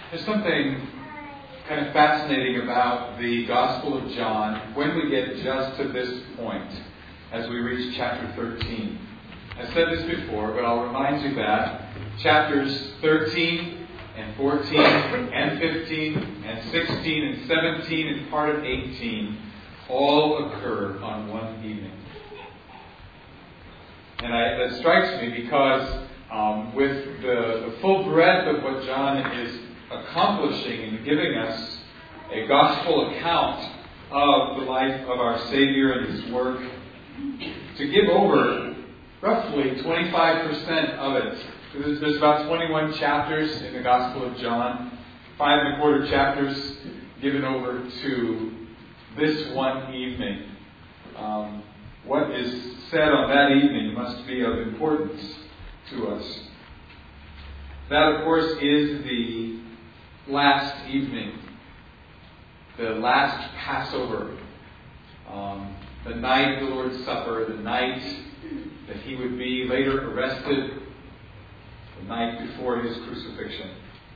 There's something kind of fascinating about the Gospel of John when we get just to this point as we reach chapter 13. I said this before, but I'll remind you that chapters 13 and 14 and 15 and 16 and 17 and part of 18 all occur on one evening. And that strikes me because with the full breadth of what John is accomplishing in giving us a gospel account of the life of our Savior and His work, to give over roughly 25% of it. There's about 21 chapters in the Gospel of John, 5 1/4 chapters given over to this one evening. What is said on that evening must be of importance to us. That, of course, is the last evening, the last Passover, the night of the Lord's Supper, the night that He would be later arrested, the night before His crucifixion.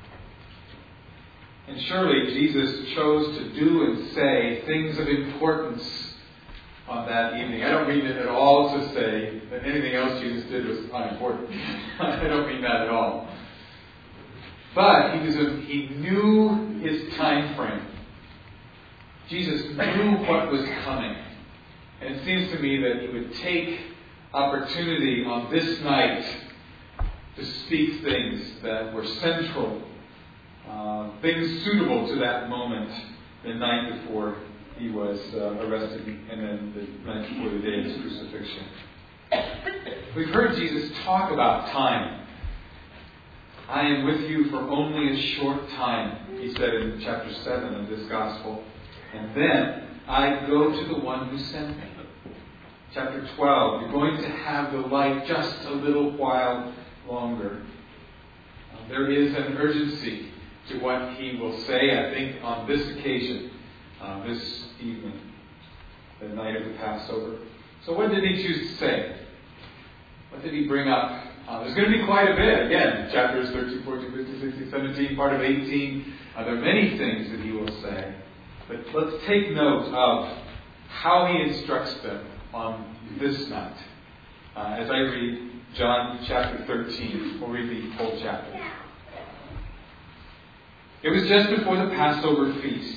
And surely Jesus chose to do and say things of importance on that evening. I don't mean it at all to say that anything else Jesus did was unimportant. I don't mean that at all. But he knew His time frame. Jesus knew what was coming. And it seems to me that He would take opportunity on this night to speak things that were central, things suitable to that moment, the night before He was arrested and then the night before the day of His crucifixion. We've heard Jesus talk about time. I am with you for only a short time, He said in chapter 7 of this Gospel. And then I go to the one who sent me. Chapter 12, you're going to have the light just a little while longer. There is an urgency to what He will say, I think, on this occasion, this evening, the night of the Passover. So what did He choose to say? What did He bring up? There's going to be quite a bit. Again, chapters 13, 14, 15, 16, 17, part of 18. There are many things that He will say. But let's take note of how He instructs them on this night. As I read John chapter 13, we'll read the whole chapter. It was just before the Passover feast.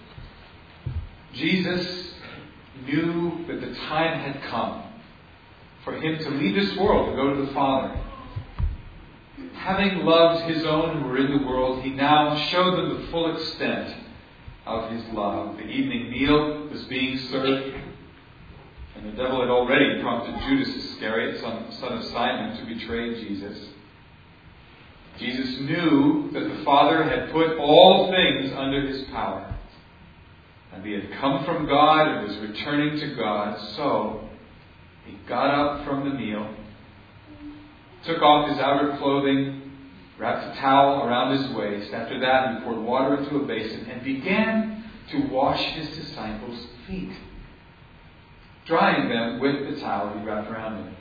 Jesus knew that the time had come for Him to leave this world and go to the Father. Having loved His own who were in the world, He now showed them the full extent of His love. The evening meal was being served, and the devil had already prompted Judas Iscariot, son of Simon, to betray Jesus. Jesus knew that the Father had put all things under His power, and He had come from God and was returning to God. So He got up from the meal, took off His outer clothing, wrapped a towel around His waist. After that, He poured water into a basin and began to wash His disciples' feet, drying them with the towel He wrapped around Him.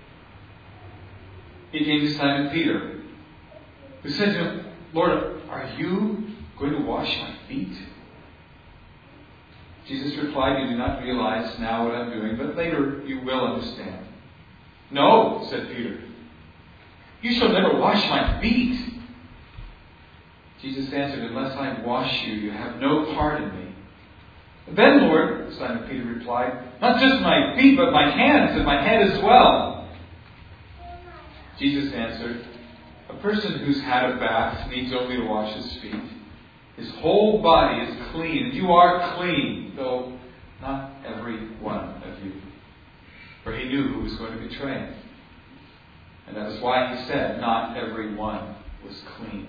He came to Simon Peter, who said to Him, Lord, are you going to wash my feet? Jesus replied, you do not realize now what I'm doing, but later you will understand. No, said Peter. You shall never wash my feet. Jesus answered, unless I wash you, you have no part in me. Then, Lord, Simon Peter replied, not just my feet, but my hands and my head as well. Jesus answered, a person who's had a bath needs only to wash his feet. His whole body is clean, and you are clean, though not every one of you. For He knew who was going to betray Him. And that is why He said, not every one was clean.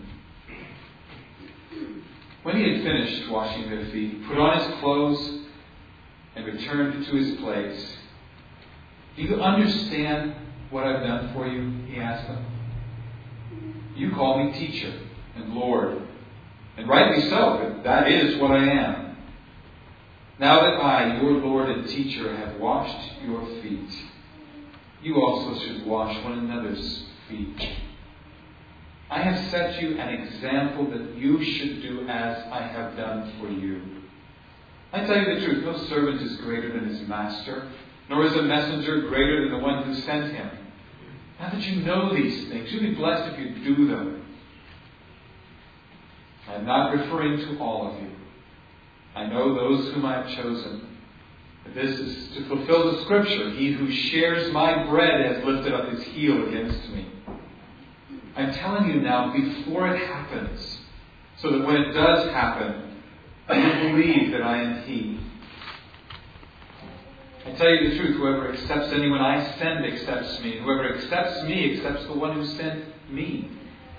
When He had finished washing their feet, He put on His clothes and returned to His place. Do you understand what I've done for you? He asked them. You call me teacher and Lord, and rightly so, that is what I am. Now that I, your Lord and teacher, have washed your feet, you also should wash one another's feet. I have set you an example that you should do as I have done for you. I tell you the truth, no servant is greater than his master, nor is a messenger greater than the one who sent him. Now that you know these things, you'll be blessed if you do them. I am not referring to all of you. I know those whom I have chosen. This is to fulfill the scripture. He who shares my bread has lifted up his heel against me. I'm telling you now before it happens, so that when it does happen, you believe that I am He. I tell you the truth, whoever accepts anyone I send accepts me. Whoever accepts me accepts the one who sent me.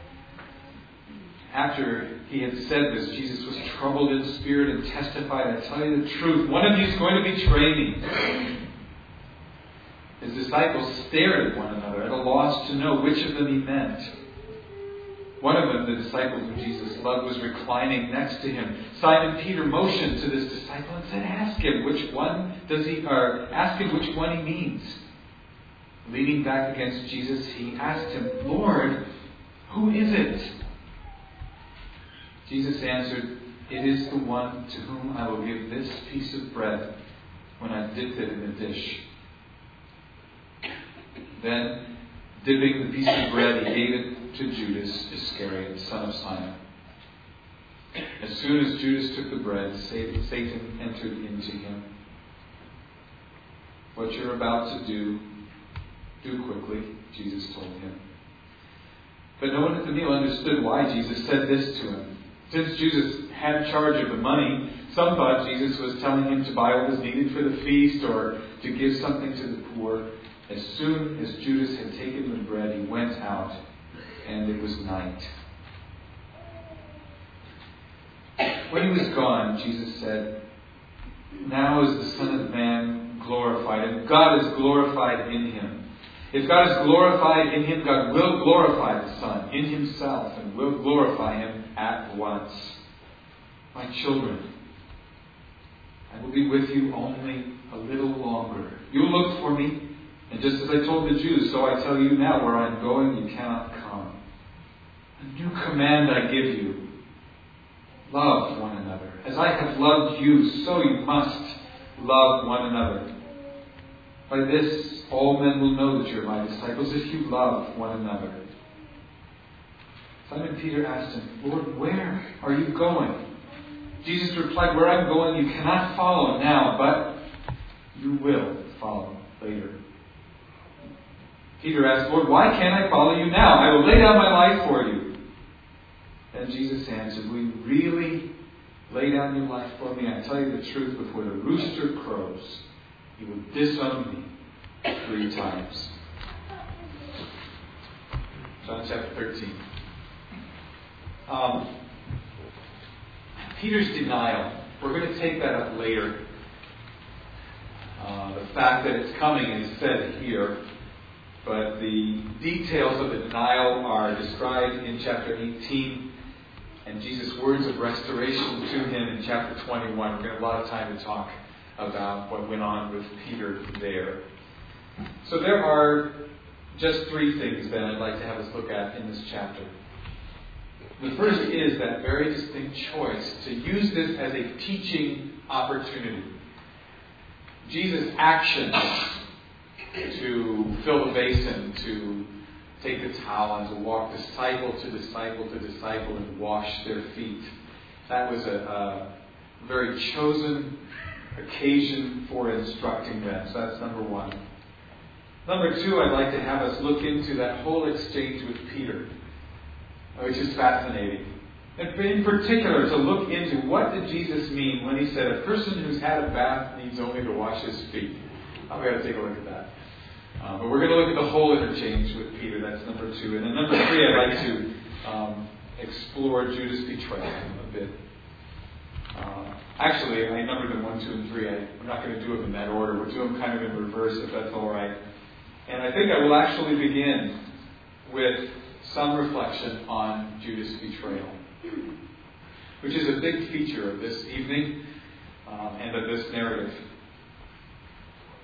After he had said this, Jesus was troubled in spirit and testified, I tell you the truth, one of you is going to betray me. His disciples stared at one another, at a loss to know which of them he meant. One of them, the disciple whom Jesus loved, was reclining next to him. Simon Peter motioned to this disciple and said, ask him which one he means. Leaning back against Jesus, he asked him, Lord, who is it? Jesus answered, it is the one to whom I will give this piece of bread when I dipped it in the dish. Then, dipping the piece of bread, he gave it to Judas Iscariot, son of Simon. As soon as Judas took the bread, Satan entered into him. What you're about to do quickly, Jesus told him. But no one at the meal understood why Jesus said this to him. Since Judas had charge of the money, some thought Jesus was telling him to buy what was needed for the feast or to give something to the poor. As soon as Judas had taken the bread, he went out, and it was night. When he was gone, Jesus said, now is the Son of Man glorified, and God is glorified in him. If God is glorified in him, God will glorify the Son in himself and will glorify him at once. My children, I will be with you only a little longer. You look for me, and just as I told the Jews, so I tell you now, where I am going, you cannot come. A new command I give you. Love one another. As I have loved you, so you must love one another. By this, all men will know that you are my disciples if you love one another. Simon Peter asked him, Lord, where are you going? Jesus replied, where I'm going you cannot follow now, but you will follow later. Peter asked, Lord, why can't I follow you now? I will lay down my life for you. Then Jesus answered, will you really lay down your life for me? I tell you the truth, before the rooster crows, you will disown me 3 times. John chapter 13. Peter's denial. We're going to take that up later. The fact that it's coming is said here, but the details of the denial are described in chapter 18, and Jesus' words of restoration to him in chapter 21. We're going to have a lot of time to talk about what went on with Peter there. So there are just 3 things that I'd like to have us look at in this chapter. The first is that very distinct choice to use this as a teaching opportunity. Jesus' actions to fill the basin, to take the towel, and to walk disciple to disciple to disciple and wash their feet. That was a very chosen occasion for instructing them. So that's number 1. Number 2, I'd like to have us look into that whole exchange with Peter, which is fascinating. And in particular, to look into what did Jesus mean when he said a person who's had a bath needs only to wash his feet. I've got to take a look at that. But we're going to look at the whole interchange with Peter. That's number 2. And then number 3, I'd like to explore Judas' betrayal a bit. Actually, I numbered them 1, 2, and 3. I'm not going to do them in that order. We'll do them kind of in reverse, if that's all right. And I think I will actually begin with some reflection on Judas' betrayal, which is a big feature of this evening and of this narrative.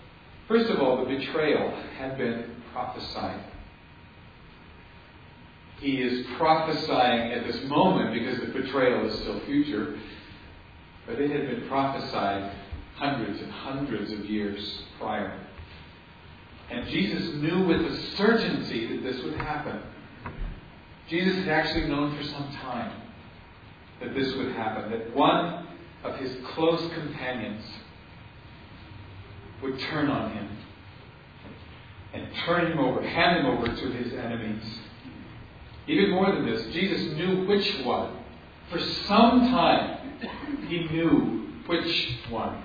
First of all, the betrayal had been prophesied. he is prophesying at this moment, because the betrayal is still future, but it had been prophesied hundreds and hundreds of years prior. And Jesus knew with a certainty that this would happen. Jesus had actually known for some time that this would happen, that one of his close companions would turn on him and turn him over, hand him over to his enemies. Even more than this, Jesus knew which one. For some time, he knew which one.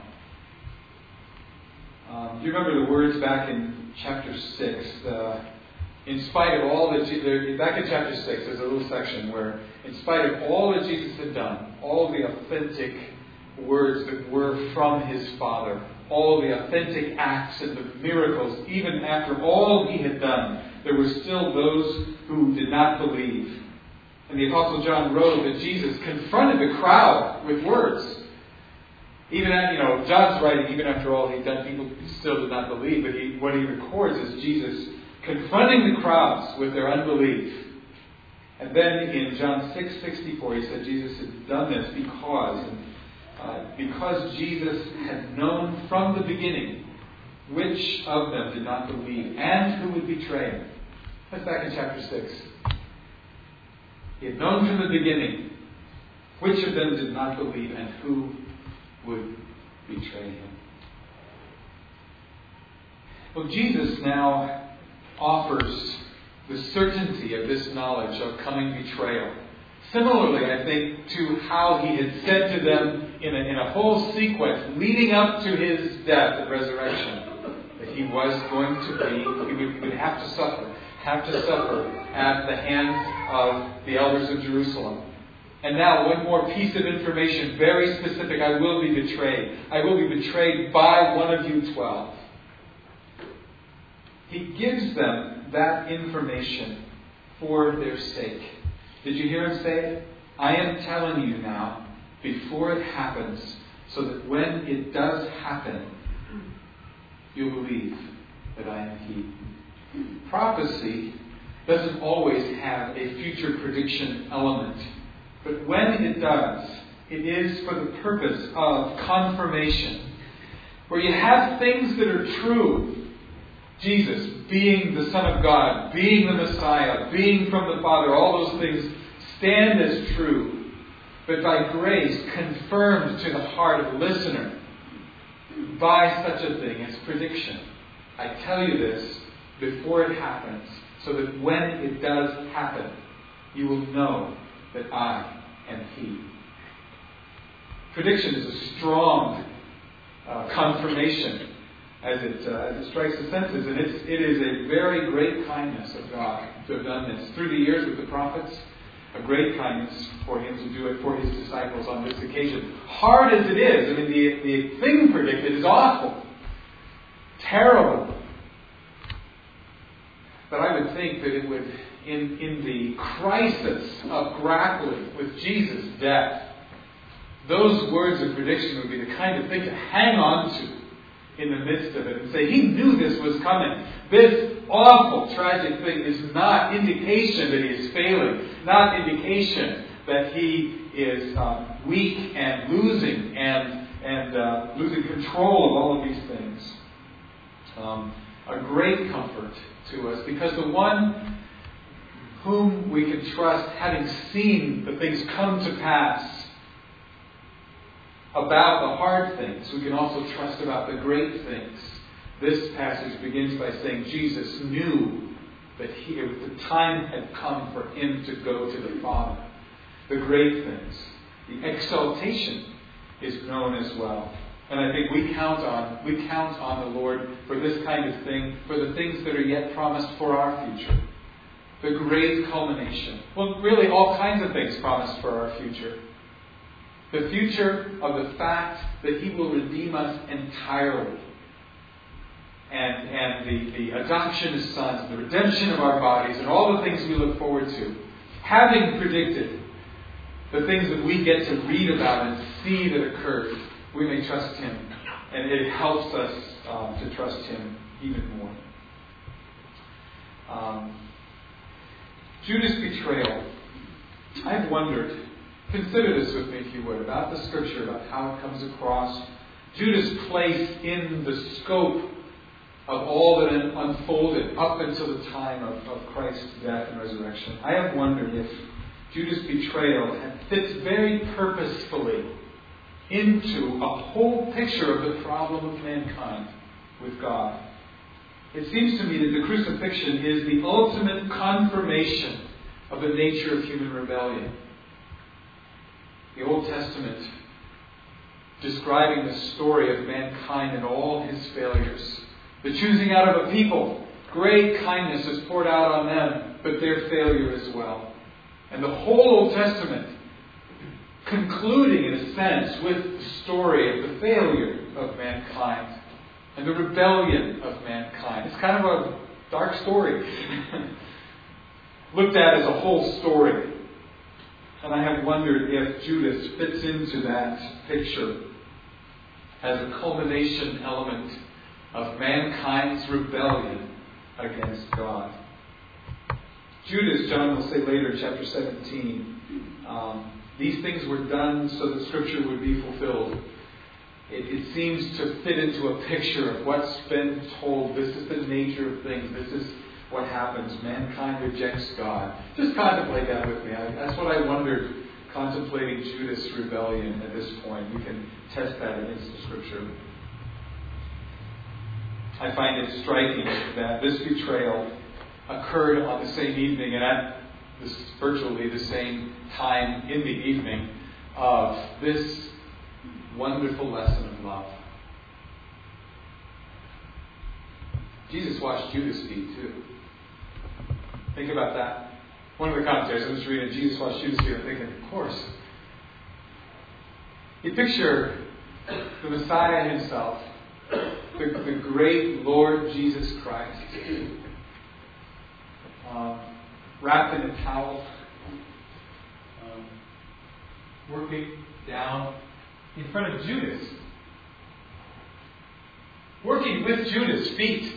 Do you remember the words back in chapter 6? In spite of all that, back in chapter 6, there's a little section where, in spite of all that Jesus had done, all the authentic words that were from his Father, all the authentic acts and the miracles, even after all he had done, there were still those who did not believe. And the Apostle John wrote that Jesus confronted the crowd with words. Even at, John's writing, even after all he'd done, people still did not believe. But what he records is Jesus confronting the crowds with their unbelief. And then in John 6:64, he said Jesus had done this because Jesus had known from the beginning which of them did not believe and who would betray him. That's back in chapter 6. He had known from the beginning which of them did not believe and who would betray him. Well, Jesus now offers the certainty of this knowledge of coming betrayal. Similarly, I think, to how he had said to them in a whole sequence leading up to his death and resurrection, that he was going to he would have to suffer at the hands of the elders of Jerusalem. And now, one more piece of information, very specific. I will be betrayed. I will be betrayed by one of you 12. He gives them that information for their sake. Did you hear him say, I am telling you now, before it happens, so that when it does happen, you'll believe that I am he. Prophecy doesn't always have a future prediction element. But when it does, it is for the purpose of confirmation. Where you have things that are true. Jesus being the Son of God, being the Messiah, being from the Father, all those things stand as true. But by grace, confirmed to the heart of the listener by such a thing as prediction. I tell you this before it happens, so that when it does happen, you will know that I am he. Prediction is a strong confirmation as it strikes the senses, and it is a very great kindness of God to have done this through the years with the prophets. A great kindness for him to do it for his disciples on this occasion. Hard as it is, I mean, the thing predicted is awful, terrible. But I would think that it would, in the crisis of grappling with Jesus' death, those words of prediction would be the kind of thing to hang on to in the midst of it and say, he knew this was coming. This awful, tragic thing is not indication that he is failing, not indication that he is weak and losing and losing control of all of these things. A great comfort to us, because the one whom we can trust, having seen the things come to pass about the hard things, we can also trust about the great things. This passage begins by saying Jesus knew that the time had come for him to go to the Father. The great things, the exaltation is known as well. And I think we count on the Lord for this kind of thing, for the things that are yet promised for our future. The great culmination. Well, really all kinds of things promised for our future. The future of the fact that he will redeem us entirely. And the adoption as sons, the redemption of our bodies, and all the things we look forward to. Having predicted the things that we get to read about and see that occurred, we may trust him. And it helps us to trust him even more. Judas' betrayal. I've wondered, consider this with me if you would, about the Scripture, about how it comes across. Judas' place in the scope of all that unfolded up until the time of Christ's death and resurrection. I have wondered if Judas' betrayal fits very purposefully into a whole picture of the problem of mankind with God. It seems to me that the crucifixion is the ultimate confirmation of the nature of human rebellion. The Old Testament describing the story of mankind and all his failures. The choosing out of a people. Great kindness is poured out on them, but their failure as well. And the whole Old Testament concluding, in a sense, with the story of the failure of mankind and the rebellion of mankind. It's kind of a dark story. Looked at as a whole story. And I have wondered if Judas fits into that picture as a culmination element of mankind's rebellion against God. Judas, John will say later in chapter 17, these things were done so that Scripture would be fulfilled. It seems to fit into a picture of what's been told. This is the nature of things. This is what happens. Mankind rejects God. Just contemplate that with me. That's what I wondered, contemplating Judas' rebellion at this point. We can test that against the Scripture. I find it striking that this betrayal occurred on the same evening and at virtually the same time in the evening of this wonderful lesson of love. Jesus washed Judas' feet too. Think about that. One of the commentaries, I'm just reading, Jesus washed Judas' feet. I'm thinking, of course. You picture the Messiah himself, the great Lord Jesus Christ, wrapped in a towel, working down in front of Judas, working with Judas' feet.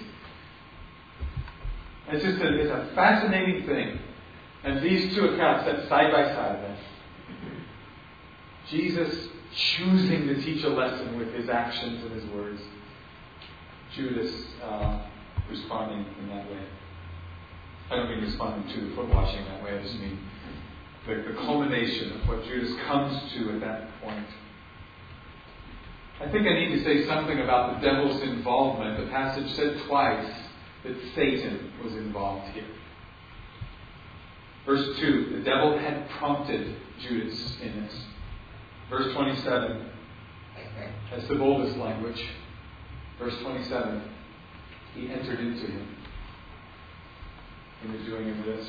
It's a fascinating thing. And these two accounts set side by side then. Jesus choosing to teach a lesson with his actions and his words. Judas responding in that way. I don't mean responding to the foot washing that way. I just mean the culmination of what Judas comes to at that point. I think I need to say something about the devil's involvement. The passage said twice that Satan was involved here. Verse 2, the devil had prompted Judas in this. Verse 27, that's the boldest language. Verse 27, he entered into him in the doing of this.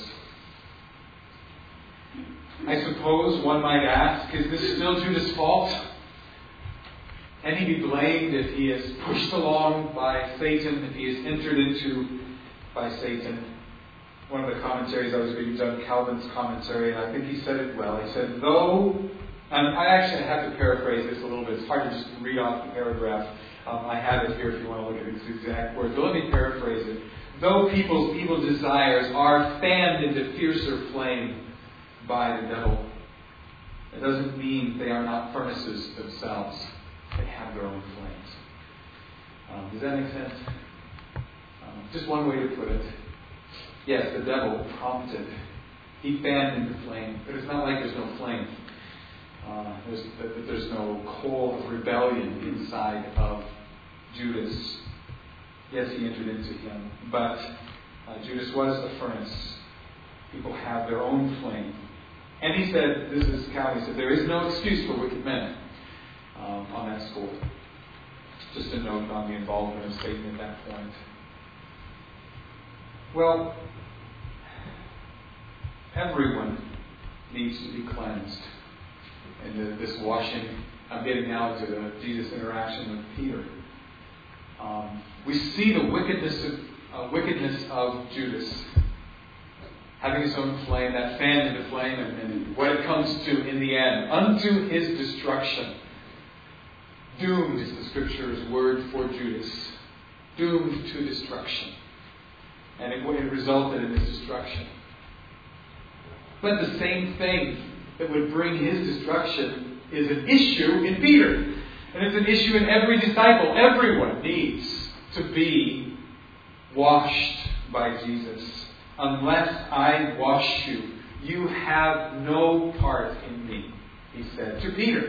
I suppose one might ask, is this still Judas' fault? Can he be blamed if he is pushed along by Satan, if he is entered into by Satan? One of the commentaries I was reading, John Calvin's commentary, and I think he said it well. He said, though, and I actually have to paraphrase this a little bit. It's hard to just read off the paragraph. I have it here if you want to look at its exact words. But let me paraphrase it. Though people's evil desires are fanned into fiercer flame by the devil, it doesn't mean they are not furnaces themselves. They have their own flames. Does that make sense? Just one way to put it. Yes, the devil prompted. He fanned into flame. But it's not like there's no flame. There's no coal of rebellion inside of Judas. Yes, he entered into him. But Judas was the furnace. People have their own flame. And he said, this is Calvin, he said, there is no excuse for wicked men on that score. Just a note on the involvement of Satan at that point. Well, everyone needs to be cleansed. And this washing, I'm getting now to the Jesus interaction with Peter. We see the wickedness of Judas. Having his own flame, that fan into flame, and what it comes to in the end, unto his destruction. Doomed is the Scripture's word for Judas. Doomed to destruction. And it resulted in his destruction. But the same thing that would bring his destruction is an issue in Peter. And it's an issue in every disciple. Everyone needs to be washed by Jesus. Unless I wash you, you have no part in me, he said to Peter.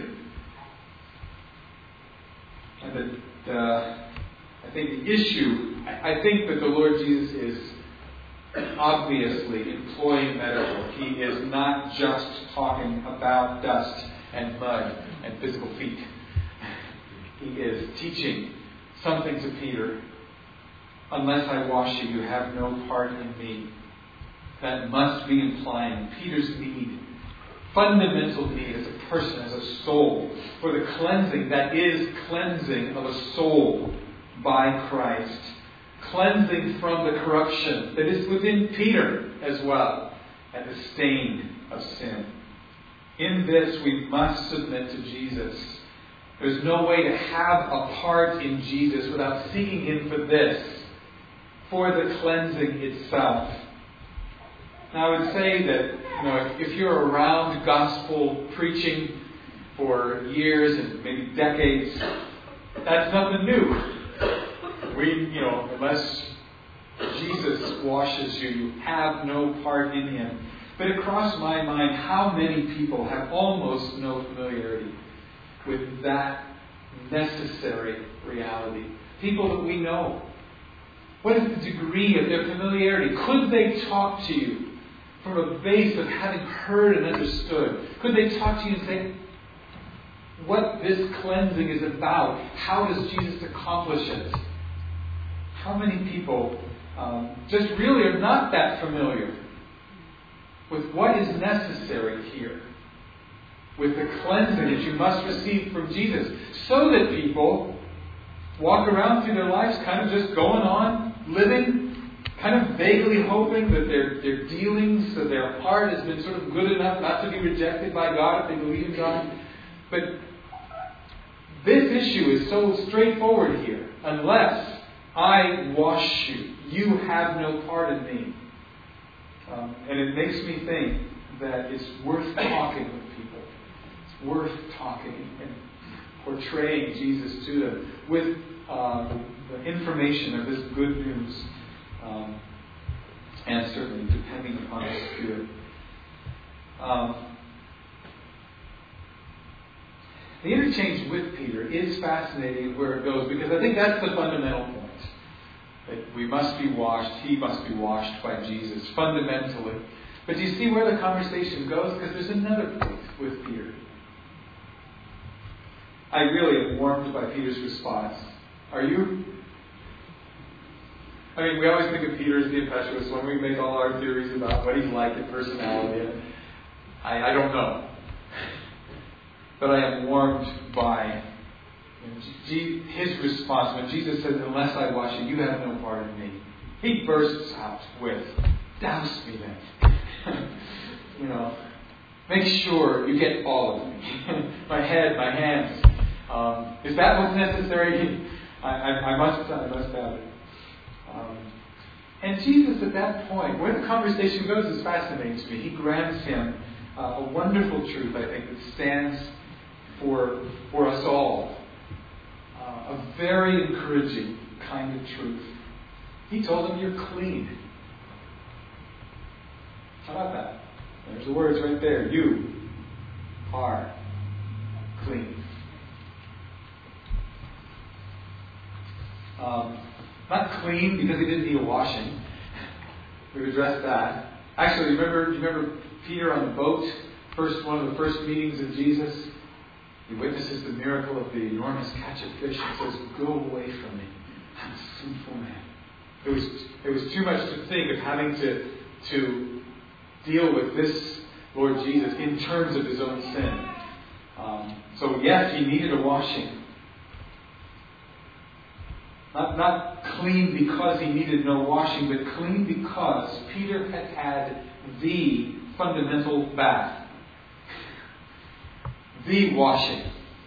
And I think the issue, I think that the Lord Jesus is obviously employing metaphor. He is not just talking about dust and mud and physical feet. He is teaching something to Peter. Unless I wash you, you have no part in me. That must be implying Peter's need, fundamental need as a person, as a soul, for the cleansing that is cleansing of a soul by Christ. Cleansing from the corruption that is within Peter as well, and the stain of sin. In this we must submit to Jesus. There's no way to have a part in Jesus without seeking Him for this, for the cleansing itself. Now I would say that if you're around gospel preaching for years and maybe decades, that's nothing new. Unless Jesus washes you, you have no part in Him. But it crossed my mind how many people have almost no familiarity with that necessary reality. People that we know. What is the degree of their familiarity? Could they talk to you from a base of having heard and understood? Could they talk to you and say, what this cleansing is about? How does Jesus accomplish it? How many people just really are not that familiar with what is necessary here, with the cleansing that you must receive from Jesus, so that people walk around through their lives kind of just going on, living, kind of vaguely hoping that their dealings, that their heart has been sort of good enough not to be rejected by God if they believe in God. But this issue is so straightforward here. Unless I wash you, you have no part in me. And it makes me think that it's worth talking with people. It's worth talking and portraying Jesus to them with the information of this good news. And certainly depending upon the Spirit. The interchange with Peter is fascinating where it goes, because I think that's the fundamental point. That we must be washed, he must be washed by Jesus, fundamentally. But do you see where the conversation goes? Because there's another point with Peter. I really am warmed by Peter's response. Are you? I mean, we always think of Peter as the impetuous one. We make all our theories about what he's like in personality. And I don't know. But I am warmed by his response when Jesus says, unless I wash you, you have no part in me. He bursts out with, douse me then. Make sure you get all of me. My head, my hands. Is that what's necessary? I must have it. And Jesus at that point, where the conversation goes is fascinating to me. He grants him a wonderful truth, I think, that stands for us all. A very encouraging kind of truth. He told him, you're clean. How about that? There's the words right there. You are clean. Not clean because he didn't need a washing. We've addressed that. Actually, remember Peter on the boat? One of the first meetings of Jesus. He witnesses the miracle of the enormous catch of fish and says, go away from me. I'm a sinful man. It was too much to think of having to deal with this Lord Jesus in terms of his own sin. So yes, he needed a washing. Not clean because he needed no washing, but clean because Peter had had the fundamental bath. The washing.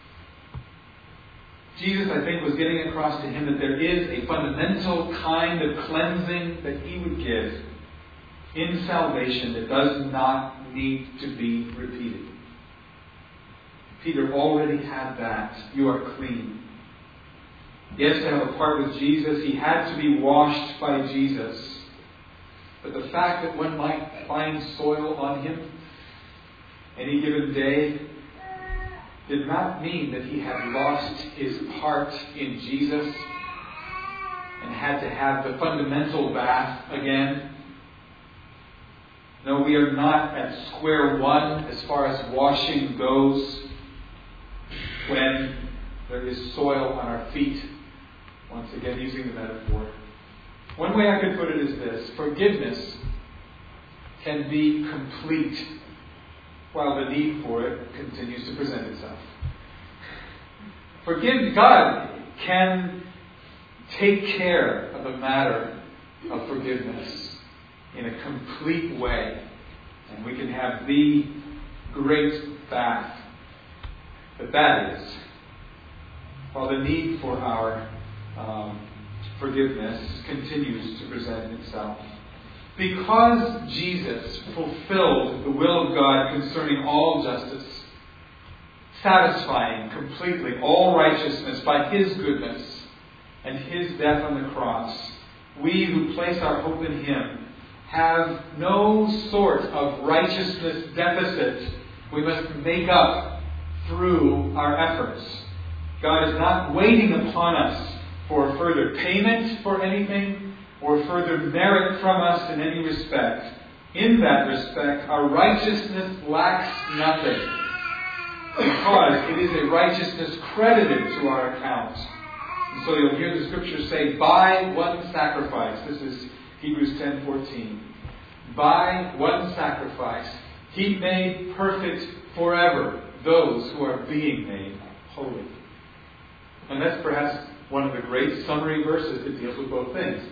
Jesus, I think, was getting across to him that there is a fundamental kind of cleansing that he would give in salvation that does not need to be repeated. Peter already had that. You are clean. Yes, to have a part with Jesus, he had to be washed by Jesus. But the fact that one might find soil on him any given day did not mean that he had lost his part in Jesus and had to have the fundamental bath again. No, we are not at square one as far as washing goes when there is soil on our feet. Once again, using the metaphor. One way I could put it is this: forgiveness can be complete while the need for it continues to present itself. God can take care of the matter of forgiveness in a complete way, and we can have the great bath. But that is, while the need for our forgiveness continues to present itself. Because Jesus fulfilled the will of God concerning all justice, satisfying completely all righteousness by His goodness and His death on the cross, we who place our hope in Him have no sort of righteousness deficit we must make up through our efforts. God is not waiting upon us for further payment for anything or further merit from us in any respect. In that respect, our righteousness lacks nothing, because it is a righteousness credited to our account. And so you'll hear the Scripture say, by one sacrifice. This is Hebrews 10:14. By one sacrifice, He made perfect forever those who are being made holy. And that's perhaps one of the great summary verses that deals with both things.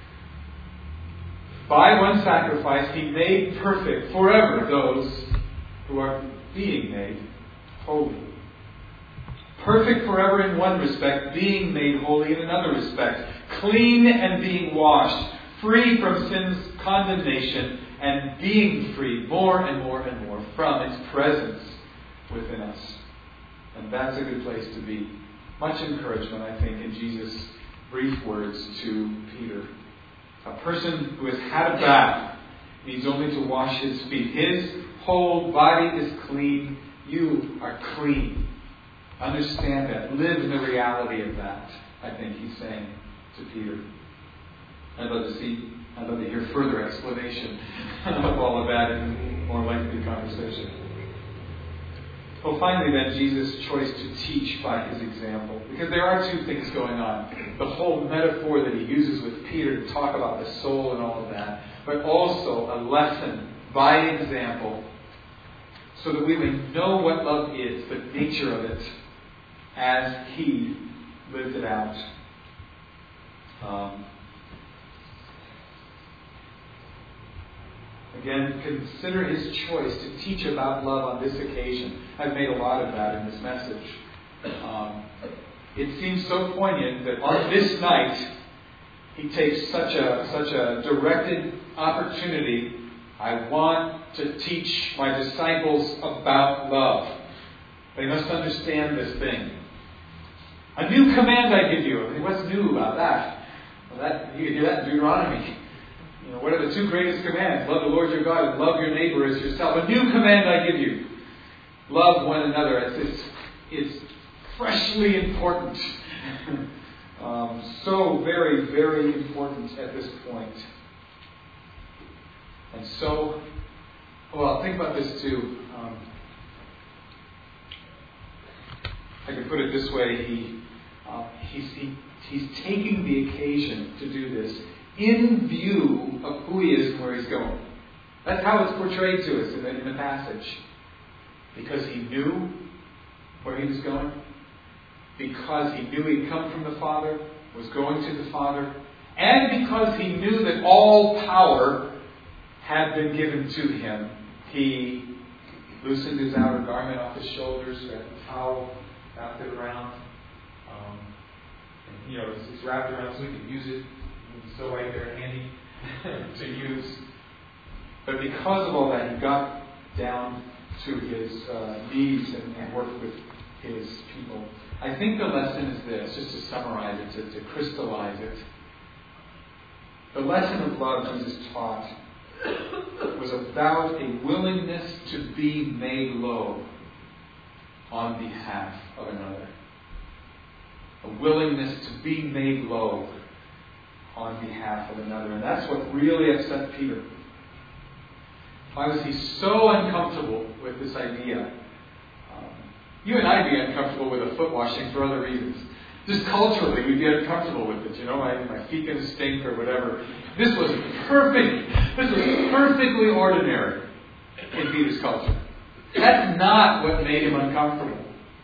By one sacrifice, He made perfect forever those who are being made holy. Perfect forever in one respect, being made holy in another respect. Clean and being washed, free from sin's condemnation, and being free more and more and more from its presence within us. And that's a good place to be. Much encouragement, I think, in Jesus' brief words to Peter. A person who has had a bath needs only to wash his feet. His whole body is clean. You are clean. Understand that. Live in the reality of that, I think he's saying to Peter. I'd love to hear further explanation of all of that in a more lengthy conversation. Well, finally then, Jesus' choice to teach by His example. Because there are two things going on. The whole metaphor that He uses with Peter to talk about the soul and all of that. But also a lesson by example, so that we may know what love is, the nature of it, as He lived it out. Again, consider His choice to teach about love on this occasion. I've made a lot of that in this message. It seems so poignant that on this night, He takes such a directed opportunity. I want to teach my disciples about love. They must understand this thing. A new command I give you. What's new about that? Well, you can hear that in Deuteronomy. What are the two greatest commands? Love the Lord your God and love your neighbor as yourself. A new command I give you. Love one another. It's freshly important. So very, very important at this point. And so, think about this too. I can put it this way. He's taking the occasion to do this in view of who He is and where He's going. That's how it's portrayed to us in the passage. Because He knew where He was going. Because He knew He'd come from the Father, was going to the Father. And because He knew that all power had been given to Him, He loosened His outer garment off His shoulders, wrapped the towel, wrapped it around. It's wrapped around so we can use it. So right there handy to use. But because of all that, He got down to his knees and work with his people. I think the lesson is this, just to summarize it, to crystallize it. The lesson of love Jesus taught was about a willingness to be made low on behalf of another. A willingness to be made low on behalf of another. And that's what really upset Peter. Why was he so uncomfortable with this idea? You and I'd be uncomfortable with a foot washing for other reasons. Just culturally, we'd be uncomfortable with it. My feet can stink or whatever. This was perfect. This was perfectly ordinary in Peter's culture. That's not what made him uncomfortable.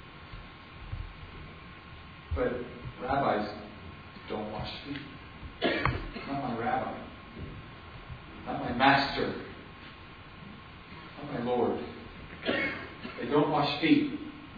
But rabbis don't wash feet. Not my rabbi. Not my master. Not my Lord. They don't wash feet.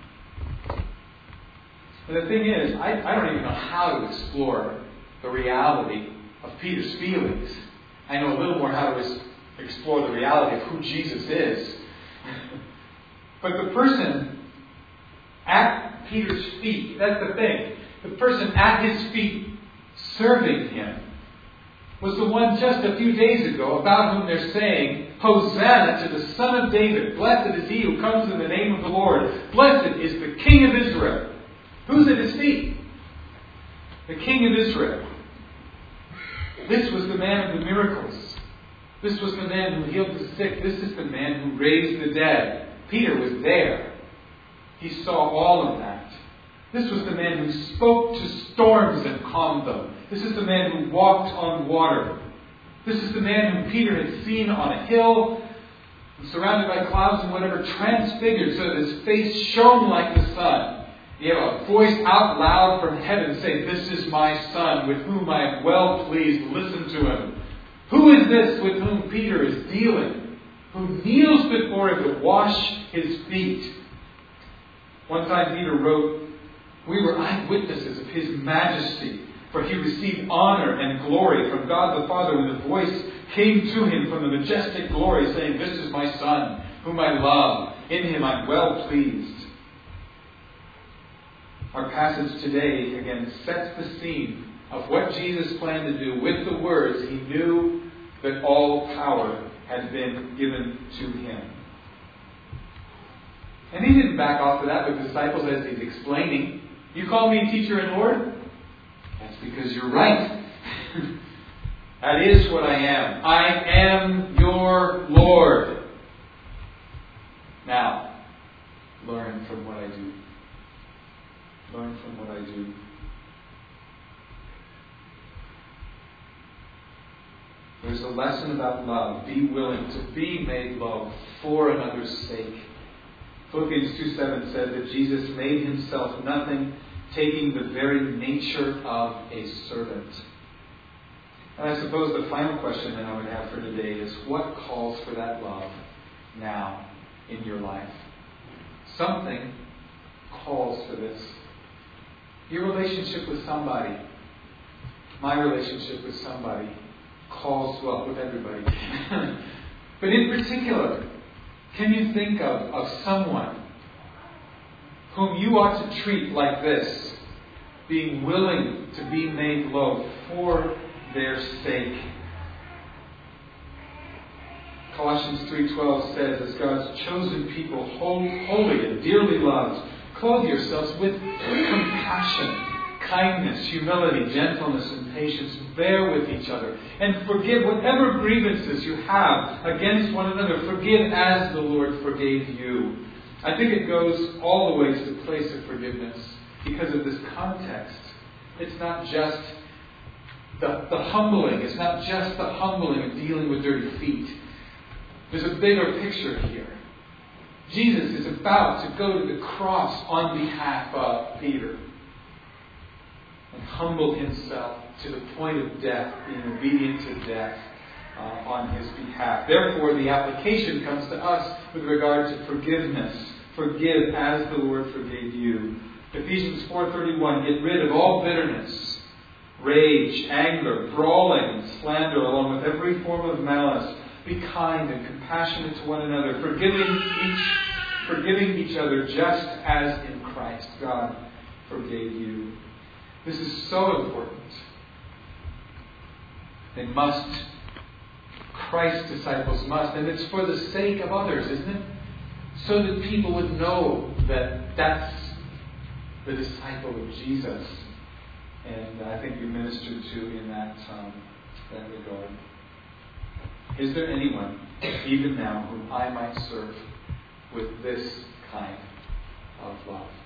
But the thing is, I don't even know how to explore the reality of Peter's feelings. I know a little more how to explore the reality of who Jesus is. But the person at Peter's feet, that's the thing. The person at his feet serving him was the one just a few days ago about whom they're saying, Hosanna to the Son of David. Blessed is he who comes in the name of the Lord. Blessed is the King of Israel. Who's at his feet? The King of Israel. This was the man of the miracles. This was the man who healed the sick. This is the man who raised the dead. Peter was there. He saw all of that. This was the man who spoke to storms and calmed them. This is the man who walked on water. This is the man whom Peter had seen on a hill, surrounded by clouds and whatever, transfigured so that his face shone like the sun. He had a voice out loud from heaven saying, "This is my Son, with whom I am well pleased. Listen to him." Who is this with whom Peter is dealing? Who kneels before him to wash his feet? One time Peter wrote, "We were eyewitnesses of his majesty, for he received honor and glory from God the Father when the voice came to him from the majestic glory, saying, 'This is my Son, whom I love. In him I'm well pleased.'" Our passage today, again, sets the scene of what Jesus planned to do with the words he knew that all power had been given to him. And he didn't back off of that with the disciples as he's explaining. "You call me teacher and Lord? That's because you're right. That is what I am. I am your Lord. Now, learn from what I do. Learn from what I do." There's a lesson about love. Be willing to be made low for another's sake. Philippians 2:7 says that Jesus made himself nothing, taking the very nature of a servant. And I suppose the final question that I would have for today is, what calls for that love now in your life? Something calls for this. Your relationship with somebody, my relationship with somebody, calls, well, with everybody. But in particular, can you think of someone whom you ought to treat like this, being willing to be made low for their sake? Colossians 3:12 says, "As God's chosen people, holy and dearly loved, clothe yourselves with compassion, kindness, humility, gentleness, and patience. Bear with each other and forgive whatever grievances you have against one another. Forgive as the Lord forgave you." I think it goes all the way to the place of forgiveness because of this context. It's not just the humbling. It's not just the humbling of dealing with dirty feet. There's a bigger picture here. Jesus is about to go to the cross on behalf of Peter and humble himself to the point of death, being obedient to death on his behalf. Therefore, the application comes to us with regard to forgiveness. Forgive as the Lord forgave you. Ephesians 4:31, "Get rid of all bitterness, rage, anger, brawling, and slander, along with every form of malice. Be kind and compassionate to one another, forgiving each other just as in Christ God forgave you. This is so important. They must. Christ's disciples must. And it's for the sake of others, isn't it? So that people would know that that's the disciple of Jesus. And I think you ministered to in that regard. Is there anyone, even now, whom I might serve with this kind of love?